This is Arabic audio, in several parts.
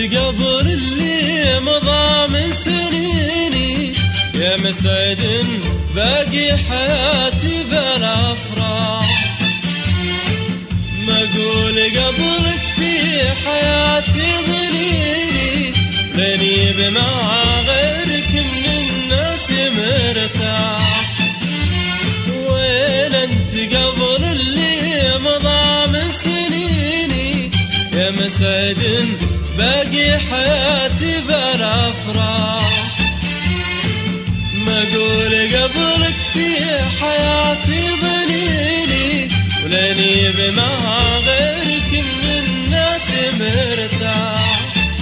قبل اللي مضى من سنيني، يا مسعد باقي حياتي بلا أفراح. ما أقول قبلك في حياتي ظنيني، لاني بمع غيرك من الناس مرتاح. وين انت قبل اللي مضى من سنيني، يا مسعد باقي حياتي بلا أفراح. ما أقول قبلك في حياتي ظنيني، ولاني بمع غيرك من الناس مرتاح.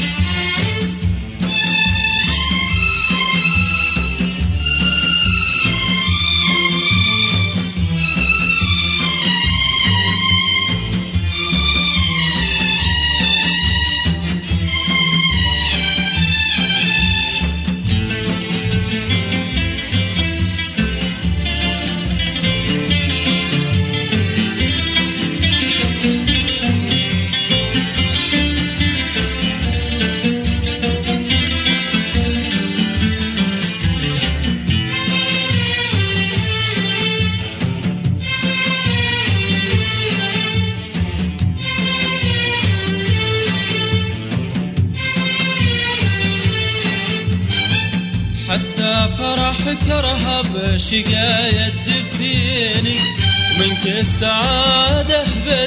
حتى فرحك رهب شقاية تدفيني، ومنك السعادة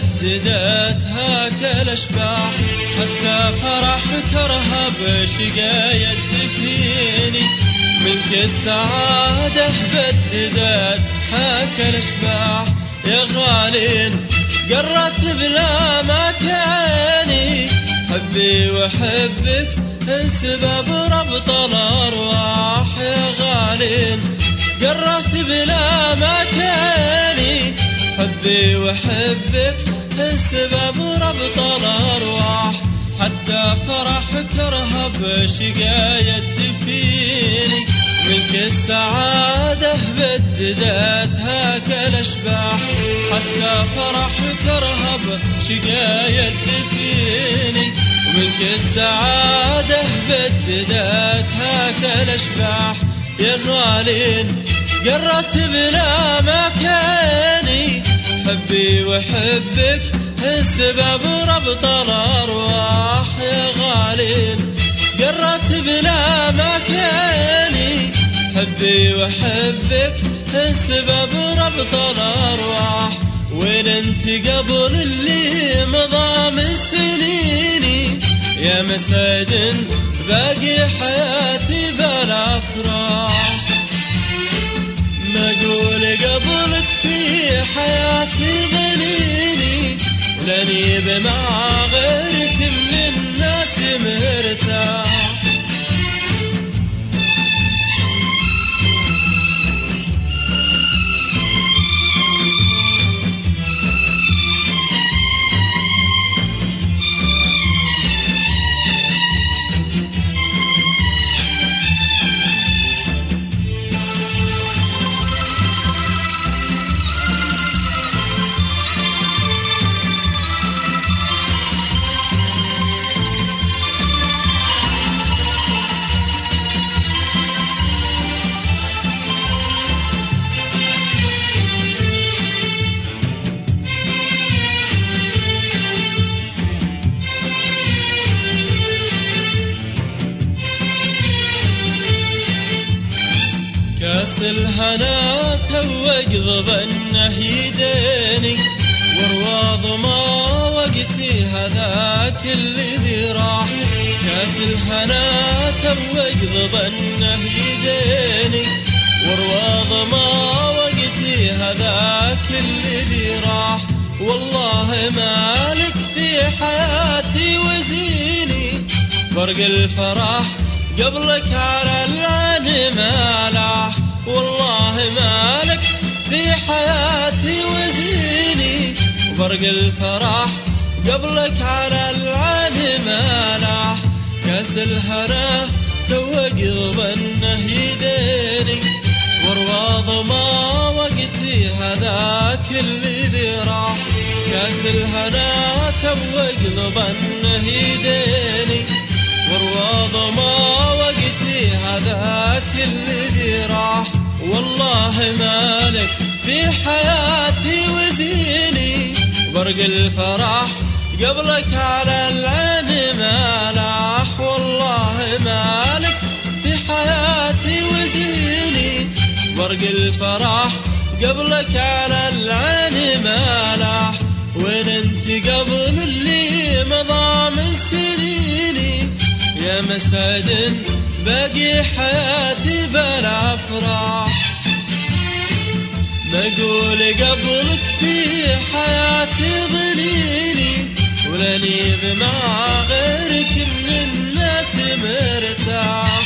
بددتها كالأشباح. حتى فرحك رهب شقاية تدفيني، منك السعادة بددتها كالأشباح. يا غالين قرت بلا ما كاني، حبي وحبك سبب ربط الأرواح. يا غالين قرت بلا ما كاني، حبي وحبك سبب ربط الأرواح. حتى فرحك رهب شقاية تدفيني، منك السعادة بددتها كالأشباح. حتى فرحك رهب شقاية تدفيني، منك السعادة بددتها كالأشباح. يا غالين قرت بلا ما كاني، حبي وحبك السبب ربط الأرواح. يا غالين قرت بلا ما كاني، حبي وحبك السبب ربط الأرواح. وين انت قبل اللي مضى من سنيني، يا مسعد باقي حياتي بلا أفراح. ما أقول قبلك في حياتي ظنيني، لاني بمع غيرك من الناس مرتاح. كاس الهنا توق ظنه يديني، ورواض ما وقتي هذاك الذي راح. كاس الهنا توق ظنه يديني، ورواض ما وقتي هذاك الذي راح. والله مالك في حياتي وزيني، برق الفرح قبلك على العين مالح. والله مالك في حياتي وزيني، وبرق الفرح قبلك على العين مالح. كاس الهنا توق ظنه يديني، ورواض ما وقتي هذاك الذي راح. كاس الهنا توق ظنه يديني، وروض ما وقتي هذاك الذي راح. والله مالك في حياتي وزيني، برق الفرح قبلك على العين ما لاح. والله مالك في حياتي وزيني، برق الفرح قبلك على العين ما لاح. وين انت قبل اللي مضى من سنيني، يا مسعد باقي حياتي بلا افراح. بقول قبلك في حياتي ظنيني، ولاني بمع غيرك من الناس مرتاح.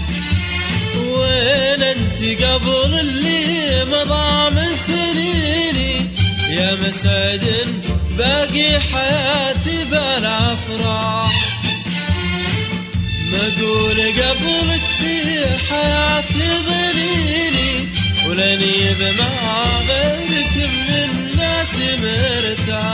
وين انت قبل اللي مضى من سنيني، يا مسعد باقي حياتي بلا افراح. بقول قبلك في حياتي ظنيني، ولاني بمع غيرك من الناس مرتاح.